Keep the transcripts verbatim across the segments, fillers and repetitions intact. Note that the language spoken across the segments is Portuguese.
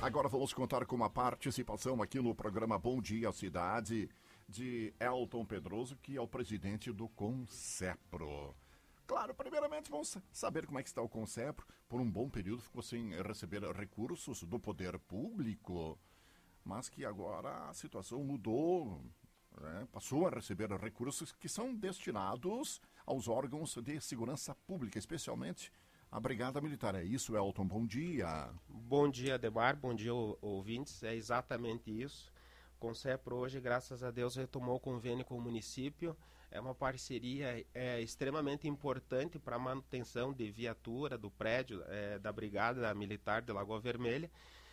Agora vamos contar com uma participação aqui no programa Bom Dia Cidade de Elton Pedroso, que é o presidente do Concepro. Claro, primeiramente vamos saber como é que está o Concepro. Por um bom período ficou sem receber recursos do poder público, mas que agora a situação mudou, né? Passou a receber recursos que são destinados aos órgãos de segurança pública, especialmente a Brigada Militar. É isso, Elton? Bom dia. Bom dia, Ademar. Bom dia, ouvintes. É exatamente isso. O Concepro hoje, graças a Deus, retomou o convênio com o município. É uma parceria é, extremamente importante para a manutenção de viatura do prédio é, da Brigada Militar de Lagoa Vermelha.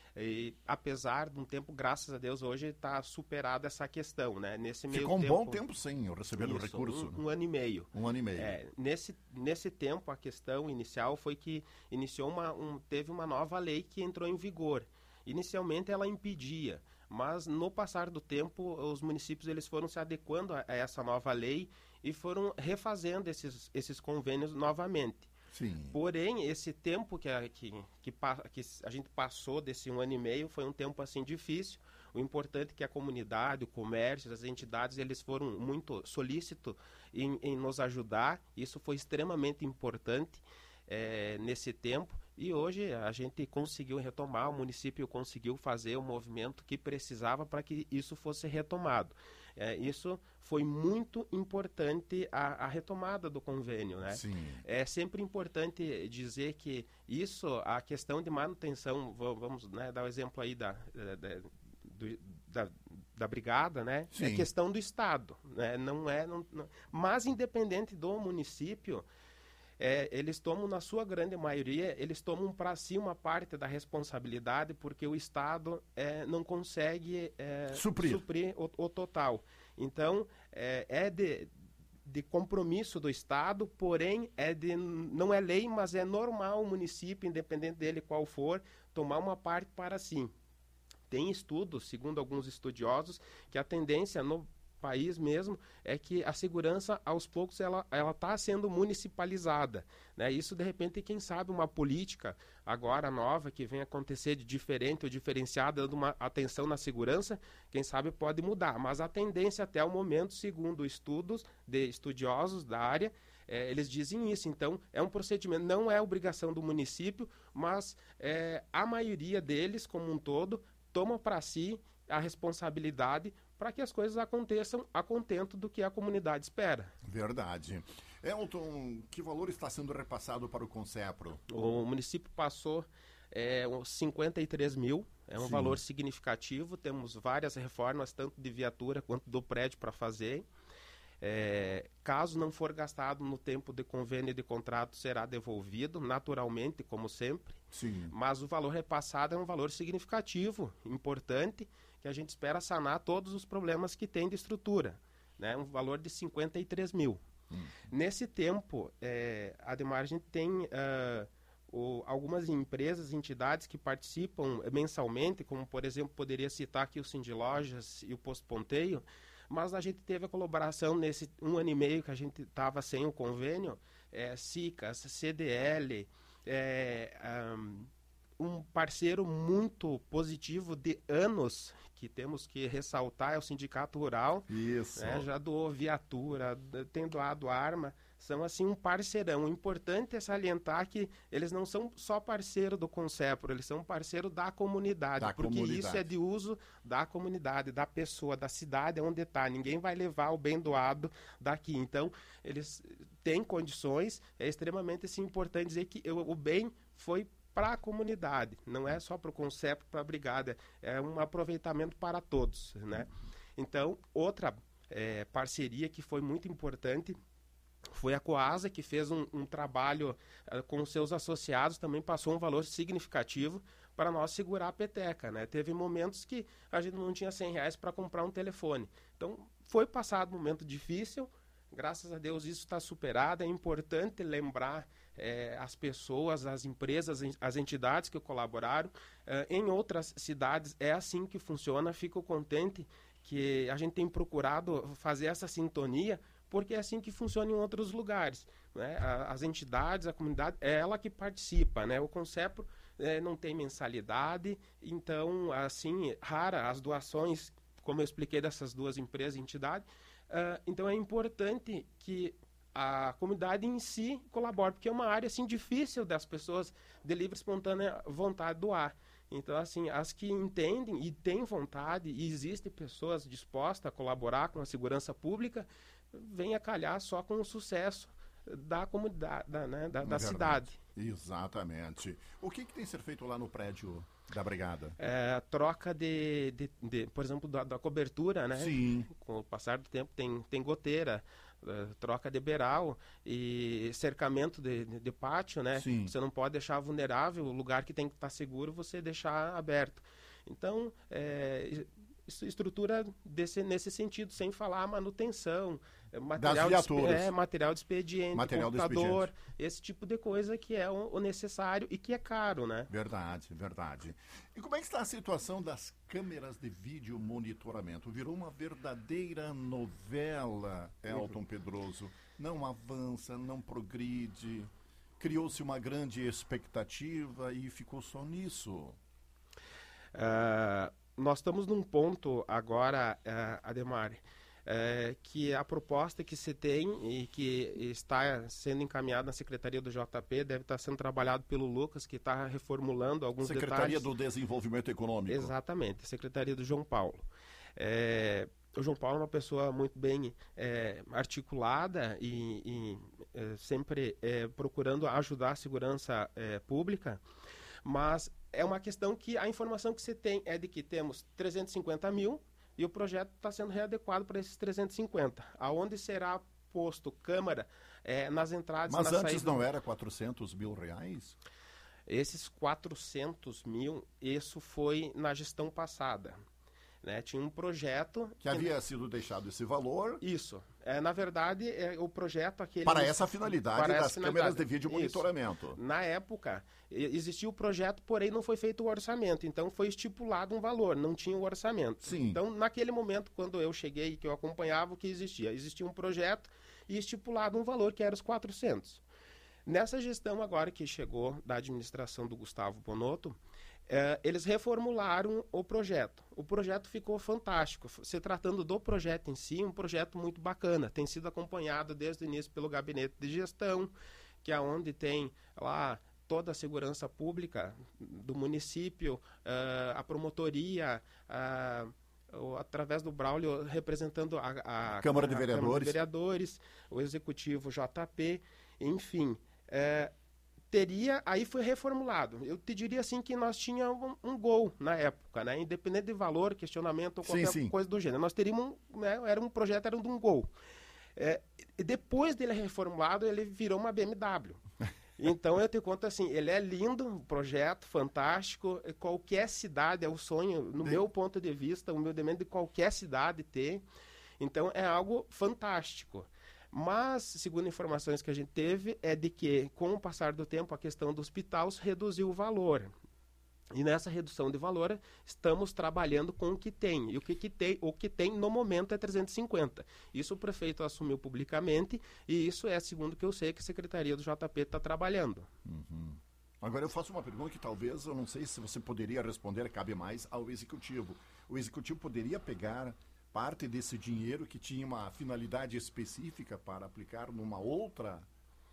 E, apesar de um tempo, graças a Deus, hoje está superada essa questão, né? Nesse meio Ficou um tempo, bom tempo sem receber o recurso. Um, um ano e meio. Um ano e meio. É, nesse, nesse tempo, a questão inicial foi que iniciou uma, um, teve uma nova lei que entrou em vigor. Inicialmente ela impedia, mas no passar do tempo os municípios eles foram se adequando a, a essa nova lei e foram refazendo esses, esses convênios novamente. Sim. Porém, esse tempo que a, que, que, que a gente passou desse um ano e meio foi um tempo assim difícil. O importante é que a comunidade, o comércio, as entidades, eles foram muito solícitos em, em nos ajudar. Isso foi extremamente importante é, nesse tempo. E hoje a gente conseguiu retomar, o município conseguiu fazer o movimento que precisava para que isso fosse retomado. É, isso foi muito importante, a, a retomada do convênio, né? Sim. É sempre importante dizer que isso, a questão de manutenção, vamos, né, dar o exemplo aí da, da, do, da, da brigada, né? Sim. É questão do Estado, né? Não é, não, não, mas independente do município, É, eles tomam, na sua grande maioria, eles tomam para si uma parte da responsabilidade porque o Estado é, não consegue é, suprir, suprir o, o total. Então, é, é de, de compromisso do Estado, porém, é de, não é lei, mas é normal o município, independente dele qual for, tomar uma parte para si. Tem estudos, segundo alguns estudiosos, que a tendência no país mesmo é que a segurança aos poucos ela ela está sendo municipalizada, né? Isso de repente quem sabe uma política agora nova que vem acontecer de diferente ou diferenciada, dando uma atenção na segurança, quem sabe pode mudar, mas a tendência até o momento, segundo estudos de estudiosos da área, é, eles dizem isso. Então é um procedimento, não é obrigação do município, mas é, a maioria deles como um todo toma para si a responsabilidade para que as coisas aconteçam a contento do que a comunidade espera. Verdade. Elton, que valor está sendo repassado para o Concepro? O município passou é, uns cinquenta e três mil, é um Sim. valor significativo, temos várias reformas, tanto de viatura quanto do prédio para fazer. É, caso não for gastado no tempo de convênio e de contrato, será devolvido, naturalmente, como sempre. Sim. Mas o valor repassado é um valor significativo, importante, que a gente espera sanar todos os problemas que tem de estrutura, né? Um valor de cinquenta e três mil. Hum. Nesse tempo, é, Ademar, a gente tem uh, o, algumas empresas, entidades que participam mensalmente, como, por exemplo, poderia citar aqui o Cindy Lojas e o Posto Ponteio, mas a gente teve a colaboração nesse um ano e meio que a gente estava sem o convênio, é, SICAS, C D L, é, um, um parceiro muito positivo de anos, que temos que ressaltar, é o Sindicato Rural. Isso. Né, já doou viatura, tem doado arma, são assim um parceirão. O importante é salientar que eles não são só parceiro do Concepro, eles são parceiro da comunidade, da porque comunidade. Isso é de uso da comunidade, da pessoa, da cidade onde está. Ninguém vai levar o bem doado daqui. Então, eles têm condições, é extremamente assim, importante dizer que o bem foi para a comunidade, não é só para o Concepro, para a brigada, é um aproveitamento para todos, né? Então, outra é, parceria que foi muito importante foi a Coasa, que fez um, um trabalho uh, com seus associados, também passou um valor significativo para nós segurar a peteca, né? Teve momentos que a gente não tinha cem reais para comprar um telefone. Então, foi passado um momento difícil, graças a Deus isso está superado. É importante lembrar é, as pessoas, as empresas, as entidades que colaboraram. Uh, em outras cidades é assim que funciona. Fico contente que a gente tem procurado fazer essa sintonia, porque é assim que funciona em outros lugares, né? As entidades, a comunidade, é ela que participa, né? O Concepro é, não tem mensalidade, então, assim, rara as doações, como eu expliquei dessas duas empresas e entidades, uh, então é importante que a comunidade em si colabore, porque é uma área, assim, difícil das pessoas de livre e espontânea vontade de doar. Então, assim, as que entendem e têm vontade, e existem pessoas dispostas a colaborar com a segurança pública, vem a calhar só com o sucesso da comunidade, da, né, da, da cidade. Exatamente. O que, que tem que ser feito lá no prédio da brigada? É, troca de, de, de, por exemplo, da, da cobertura, né? Sim. Com o passar do tempo tem, tem goteira, uh, troca de beiral e cercamento de, de, de pátio, né? Sim. Você não pode deixar vulnerável, o lugar que tem que estar seguro, você deixar aberto. Então, é, estrutura desse, nesse sentido, sem falar manutenção, material, das de, é, material de expediente, material computador, de expediente. Esse tipo de coisa que é o, o necessário e que é caro, né? Verdade, verdade. E como é que está a situação das câmeras de vídeo monitoramento? Virou uma verdadeira novela, Elton Pedroso. Não avança, não progride. Criou-se uma grande expectativa e ficou só nisso. Uh, nós estamos num ponto agora, uh, Ademar, uh, que a proposta que se tem e que está sendo encaminhada na Secretaria do J P, deve estar sendo trabalhado pelo Lucas, que está reformulando alguns Secretaria detalhes. do Desenvolvimento Econômico. Exatamente, Secretaria do João Paulo. É, o João Paulo é uma pessoa muito bem é, articulada e, e é, sempre é, procurando ajudar a segurança é, pública, mas é uma questão que a informação que você tem é de que temos trezentos e cinquenta mil e o projeto está sendo readequado para esses trezentos e cinquenta. Aonde será posto câmara é, nas entradas Mas e nas antes saídas... não era quatrocentos mil reais? Esses quatrocentos mil, isso foi na gestão passada. Né? Tinha um projeto... Que, que havia sido deixado esse valor. Isso. É, na verdade, é, o projeto... aquele Para essa finalidade para das essa finalidade. câmeras de vídeo monitoramento. Isso. Na época, existia o projeto, porém não foi feito o orçamento. Então, foi estipulado um valor, não tinha o orçamento. Sim. Então, naquele momento, quando eu cheguei, que eu acompanhava, o que existia? Existia um projeto e estipulado um valor, que era os quatrocentos. Nessa gestão agora que chegou da administração do Gustavo Bonotto, Uh, eles reformularam o projeto. O projeto ficou fantástico. Se tratando do projeto em si, um projeto muito bacana. Tem sido acompanhado desde o início pelo gabinete de gestão, que é onde tem lá toda a segurança pública do município, uh, a promotoria, uh, através do Braulio representando a, a, Câmara, de a Vereadores. Câmara de Vereadores, o Executivo J P, enfim... Uh, teria, aí foi reformulado. Eu te diria assim que nós tínhamos um, um gol na época, né? Independente de valor, questionamento ou qualquer sim, sim. coisa do gênero. Nós teríamos, um, né? Era um projeto, era de um gol. É, e depois dele reformulado, ele virou uma B M W. Então eu te conto assim, ele é lindo, um projeto fantástico, qualquer cidade, é o sonho, no de... meu ponto de vista, humildemente, de qualquer cidade ter. Então é algo fantástico. Mas, segundo informações que a gente teve, é de que, com o passar do tempo, a questão do hospital reduziu o valor. E nessa redução de valor, estamos trabalhando com o que tem. E o que, que tem, o que tem no momento é trezentos e cinquenta. Isso o prefeito assumiu publicamente, e isso é, segundo que eu sei, que a Secretaria do J P está trabalhando. Uhum. Agora eu faço uma pergunta que talvez, eu não sei se você poderia responder, cabe mais ao Executivo. O Executivo poderia pegar parte desse dinheiro que tinha uma finalidade específica para aplicar numa outra...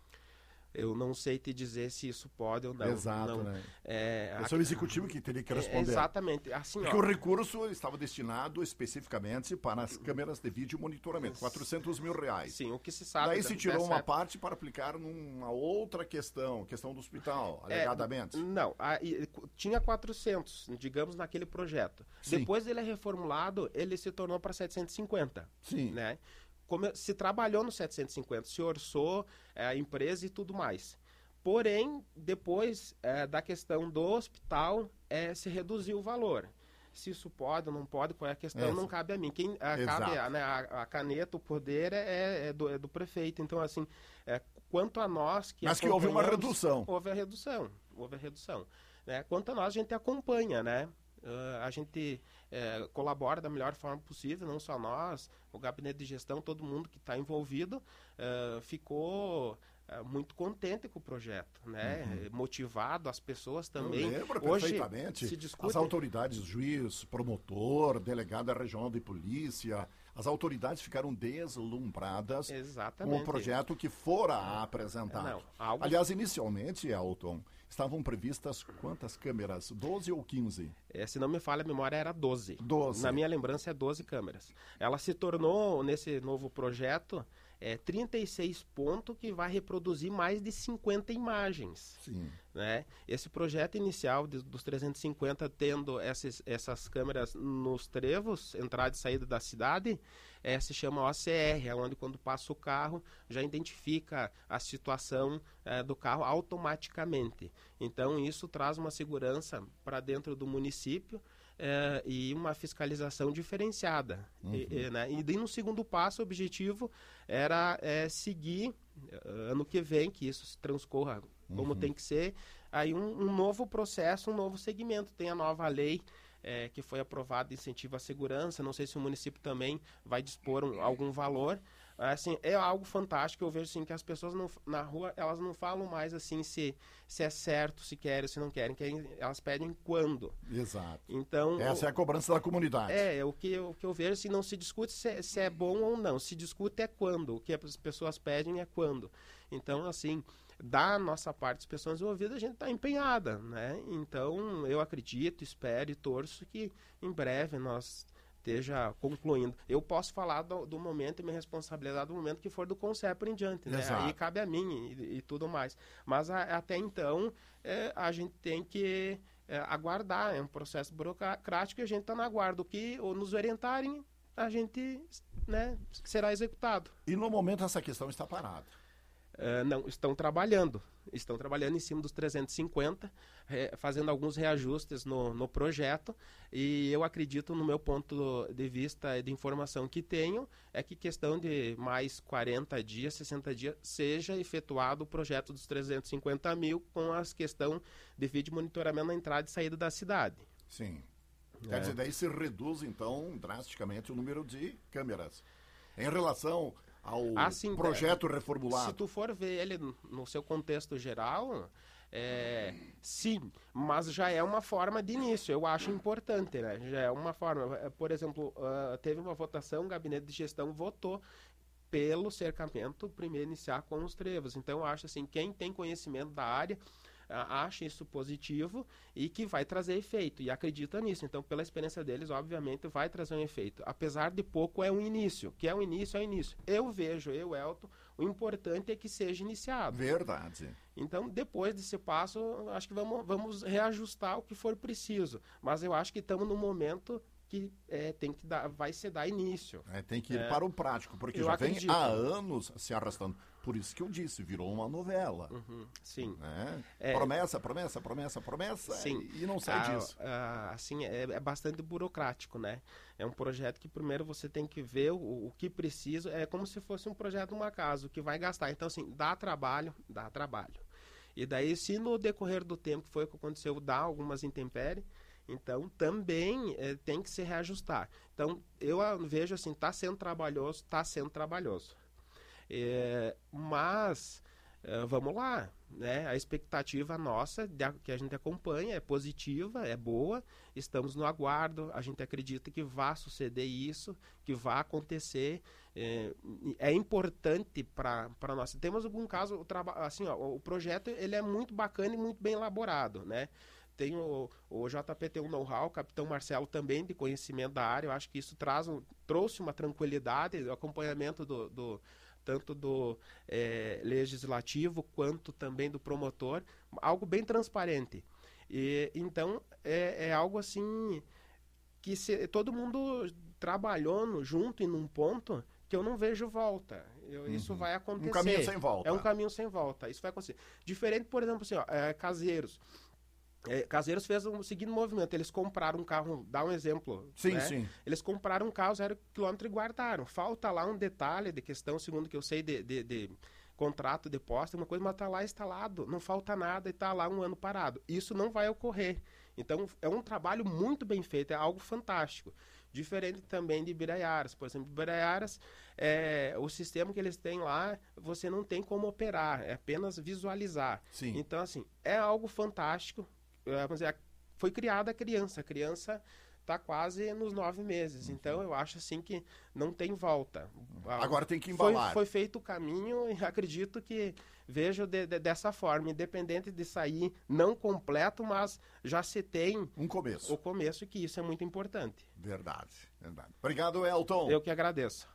Eu não sei te dizer se isso pode ou não. Exato, não. né? É, Esse é o executivo que teria que responder. É, exatamente. Assim, Porque ó, o recurso estava destinado especificamente para as câmeras de vídeo monitoramento, quatrocentos mil reais. Sim, o que se sabe... Daí se tirou uma época... parte para aplicar numa outra questão, questão do hospital, alegadamente. É, não, a, e, tinha quatrocentos, digamos, naquele projeto. Sim. Depois ele é reformulado, ele se tornou para setecentos e cinquenta. Sim. Né? Como se trabalhou no setecentos e cinquenta, se orçou é, a empresa e tudo mais. Porém, depois é, da questão do hospital, é, se reduziu o valor. Se isso pode ou não pode, qual é a questão, Essa. não cabe a mim. Quem a, cabe a, né, a, a caneta, o poder é, é, do, é do prefeito. Então, assim, é, quanto a nós... que Mas que houve uma redução. Houve a redução, houve a redução. Né? Quanto a nós, a gente acompanha, né? Uh, a gente uh, colabora da melhor forma possível, não só nós, o gabinete de gestão, todo mundo que está envolvido, uh, ficou muito contente com o projeto, né? Uhum. Motivado, as pessoas também. Eu lembro Hoje perfeitamente. Se discute... As autoridades, juiz, promotor, delegada regional de polícia, as autoridades ficaram deslumbradas Exatamente. com o projeto que fora apresentado. Não, algo... Aliás, inicialmente, Elton, estavam previstas quantas câmeras? doze ou quinze? É, se não me falha a memória, era doze. doze. Na minha lembrança, é doze câmeras. Ela se tornou, nesse novo projeto, é, trinta e seis pontos que vai reproduzir mais de cinquenta imagens. Sim. Né? Esse projeto inicial de, dos trezentos e cinquenta, tendo essas, essas câmeras nos trevos, entrada e saída da cidade, é, se chama O C R, é onde quando passa o carro já identifica a situação é, do carro automaticamente. Então isso traz uma segurança para dentro do município, É, e uma fiscalização diferenciada. Uhum. E, e, né? e daí, no segundo passo, o objetivo era é, seguir, uh, ano que vem, que isso se transcorra como uhum. tem que ser, aí um, um novo processo, um novo segmento. Tem a nova lei é, que foi aprovada de incentivo à segurança, não sei se o município também vai dispor um, algum valor. Assim, é algo fantástico. Eu vejo assim, que as pessoas não, na rua, elas não falam mais assim se, se é certo, se querem, se não querem, querem, elas pedem quando. Exato. Então, essa o, é a cobrança da comunidade. É, o que, o que eu vejo, se não se discute se é, se é bom ou não, se discute é quando, o que as pessoas pedem é quando. Então, assim, da nossa parte, as pessoas envolvidas, a gente está empenhada, né? Então, eu acredito, espero e torço que em breve nós esteja concluindo. Eu posso falar do, do momento e minha responsabilidade do momento que for do Concepro em diante, né? Exato. Aí cabe a mim e, e tudo mais. Mas a, até então, é, a gente tem que é, aguardar, é um processo burocrático e a gente está na guarda. O que ou nos orientarem, a gente, né, será executado. E no momento essa questão está parada? Uh, não, estão trabalhando. Estão trabalhando em cima dos trezentos e cinquenta, re, fazendo alguns reajustes no, no projeto, e eu acredito, no meu ponto de vista e de informação que tenho, é que questão de mais quarenta dias, sessenta dias, seja efetuado o projeto dos trezentos e cinquenta mil com a questão de vídeo monitoramento na entrada e saída da cidade. Sim. É. Quer dizer, daí se reduz, então, drasticamente o número de câmeras. Em relação ao assim, projeto é, reformulado. Se tu for ver ele no seu contexto geral, é, sim, mas já é uma forma de início, eu acho importante, né? Já é uma forma, por exemplo, uh, teve uma votação, o gabinete de gestão votou pelo cercamento primeiro iniciar com os trevos. Então eu acho assim, quem tem conhecimento da área acha isso positivo e que vai trazer efeito, e acredita nisso. Então, pela experiência deles, obviamente, vai trazer um efeito. Apesar de pouco, é um início. Que é um início, é um início. Eu vejo, eu, Elton, o importante é que seja iniciado. Verdade. Então, depois desse passo, acho que vamos, vamos reajustar o que for preciso. Mas eu acho que estamos no momento que é, tem que dar, vai se dar início. É, tem que ir é. para o prático, porque eu já acredito. vem há anos se arrastando. Por isso que eu disse, virou uma novela. Uhum, sim. Né? É, promessa, promessa, promessa, promessa, sim. e não sai ah, disso. Ah, assim, é, é bastante burocrático, né? É um projeto que primeiro você tem que ver o, o que precisa, é como se fosse um projeto de uma casa, o que vai gastar. Então, assim, dá trabalho, dá trabalho. E daí, se no decorrer do tempo, que foi o que aconteceu, dá algumas intempéries, então também é, tem que se reajustar. Então, eu vejo assim, está sendo trabalhoso, está sendo trabalhoso. É, mas é, vamos lá, né? A expectativa nossa de, que a gente acompanha é positiva, é boa, estamos no aguardo, a gente acredita que vai suceder isso, que vai acontecer, é, é importante para nós. Temos algum caso, o, traba, assim, ó, o projeto ele é muito bacana e muito bem elaborado, né? Tem o, o J P tem um know-how, o capitão Marcelo também de conhecimento da área, eu acho que isso traz um, trouxe uma tranquilidade, o acompanhamento do, do tanto do é, legislativo quanto também do promotor, algo bem transparente. E, então, é, é algo assim que se, todo mundo trabalhou no, junto e num ponto que eu não vejo volta. Eu, uhum. Isso vai acontecer. Um caminho sem volta. É um caminho sem volta. Isso vai acontecer. Diferente, por exemplo, assim, ó, é, Caseiros. É, Caseiros fez o um seguinte movimento, eles compraram um carro, dá um exemplo, sim, né? sim. Eles compraram um carro zero quilômetro e guardaram. Falta lá um detalhe de questão, segundo o que eu sei, de, de, de contrato de posse, uma coisa, mas está lá instalado, não falta nada e está lá um ano parado. Isso não vai ocorrer. Então, é um trabalho muito bem feito, é algo fantástico. Diferente também de Biraiaras. Por exemplo, Biraiaras, é, o sistema que eles têm lá, você não tem como operar, é apenas visualizar. Sim. Então, assim, é algo fantástico. Vamos dizer, foi criada a criança. A criança está quase nos nove meses. Uhum. Então, eu acho assim que não tem volta. Agora tem que embalar. Foi, foi feito o caminho e acredito que vejo de, de, dessa forma, independente de sair não completo, mas já se tem um começo. O começo, que isso é muito importante. Verdade, verdade. Obrigado, Elton. Eu que agradeço.